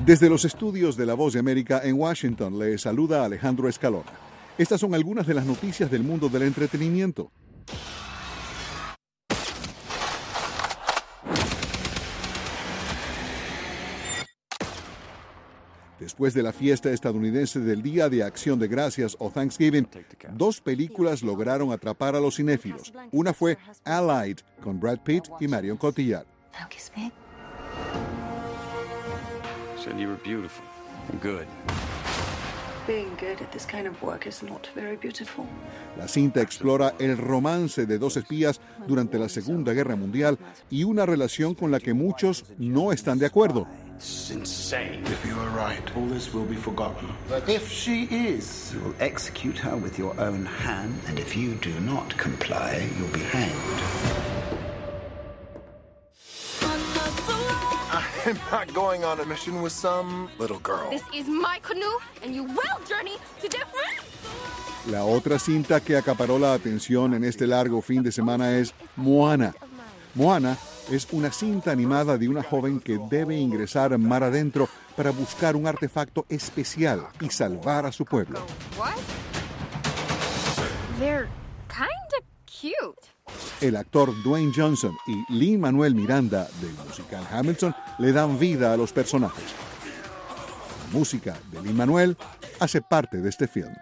Desde los estudios de La Voz de América en Washington, le saluda Alejandro Escalona. Estas son algunas de las noticias del mundo del entretenimiento. Después de la fiesta estadounidense del Día de Acción de Gracias o Thanksgiving, dos películas lograron atrapar a los cinéfilos. Una fue Allied, con Brad Pitt y Marion Cotillard. Said you were beautiful and good. Being good at this kind of work is not very beautiful. La cinta explora el romance de dos espías durante la Segunda Guerra Mundial y una relación con la que muchos no están de acuerdo. It's insane. If you are right, all this will be forgotten. But if she is, you will execute her with your own hand, and if you do not comply, you'll be hanged. I'm not going on a mission with some little girl. This is my canoe, and you will journey to different. La otra cinta que acaparó la atención en este largo fin de semana es Moana. Moana es una cinta animada de una joven que debe ingresar mar adentro para buscar un artefacto especial y salvar a su pueblo. What? They're kinda cute. El actor Dwayne Johnson y Lin-Manuel Miranda del musical Hamilton le dan vida a los personajes. La música de Lin-Manuel hace parte de este film.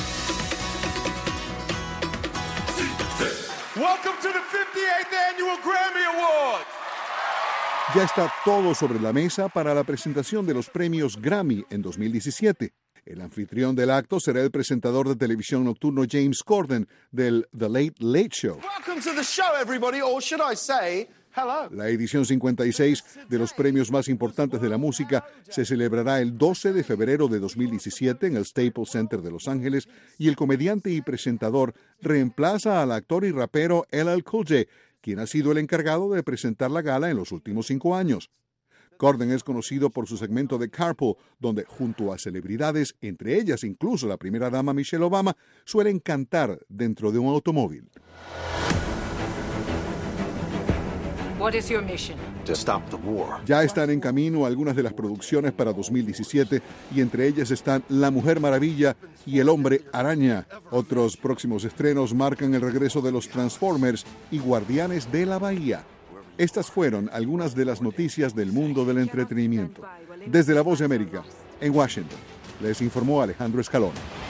welcome to the 58th Annual Grammy Awards. Ya está todo sobre la mesa para la presentación de los premios Grammy en 2017. El anfitrión del acto será el presentador de televisión nocturno James Corden del The Late Late Show. Welcome to the show, everybody, or should I say, hello. La edición 56 de los premios más importantes de la música se celebrará el 12 de febrero de 2017 en el Staples Center de Los Ángeles y el comediante y presentador reemplaza al actor y rapero LL Cool J, quien ha sido el encargado de presentar la gala en los últimos 5 años. Corden es conocido por su segmento de Carpool, donde junto a celebridades, entre ellas incluso la primera dama Michelle Obama, suelen cantar dentro de un automóvil. What is your mission? To stop the war. Ya están en camino algunas de las producciones para 2017 y entre ellas están La Mujer Maravilla y El Hombre Araña. Otros próximos estrenos marcan el regreso de los Transformers y Guardianes de la Bahía. Estas fueron algunas de las noticias del mundo del entretenimiento. Desde La Voz de América, en Washington, les informó Alejandro Escalona.